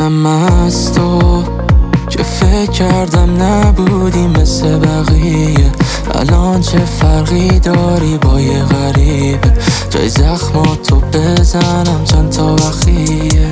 اینم از تو که فکر کردم نبودی مثل بقیه. الان چه فرقی داری با یه غریبه؟ جای زخماتو بزنم چند تا بخیه.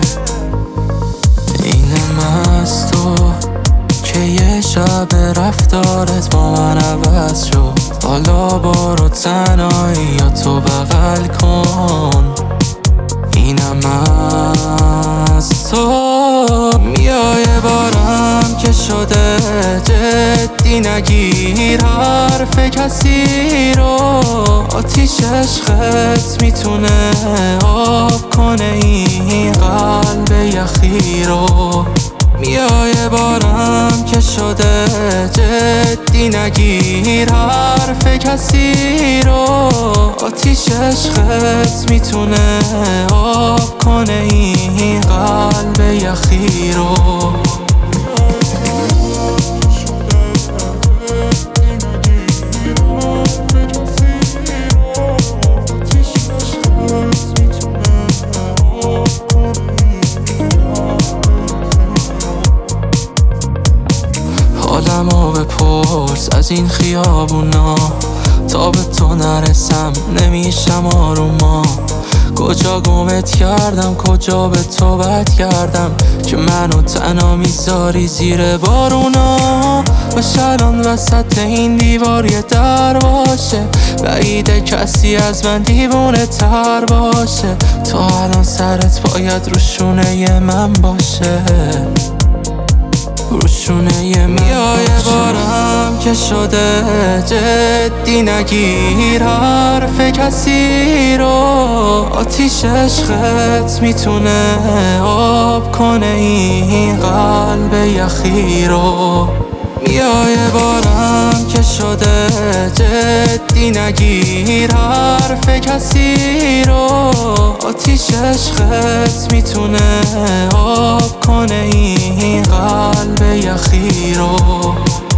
اینم از تو که یه شب رفتارت با من عوض شد. حالا برو تنهایی یا تو بغل کن. اینم از تو میای بارم که شده جدی نگیر حرف کسی رو. آتیش عشقت میتونه آب کنه این قلب یخی رو. میای بارم که شده جدی نگیر حرف کسی رو. آتیش عشقت میتونه آب کنه این قلب یخی رو. حالمو بپرس از این خیابونا، تا به تو نرسم نمیشم آروما. کجا گمت کردم کجا به تو بد کردم که منو تنها میذاری زیر بارونا. باش الان وسط این دیوار یه در باشه، بعیده کسی از من دیوونه تر باشه. تو الان سرت باید روشونه من باشه، روشونه میای بارم که شده جدی نگیر حرف کسی رو. آتیش عشقت میتونه آب کنه این قلب یخی رو. میای بارم که شده جدی نگیر حرف کسی رو. آتیش عشقت میتونه آب کنه این قلب یخی رو.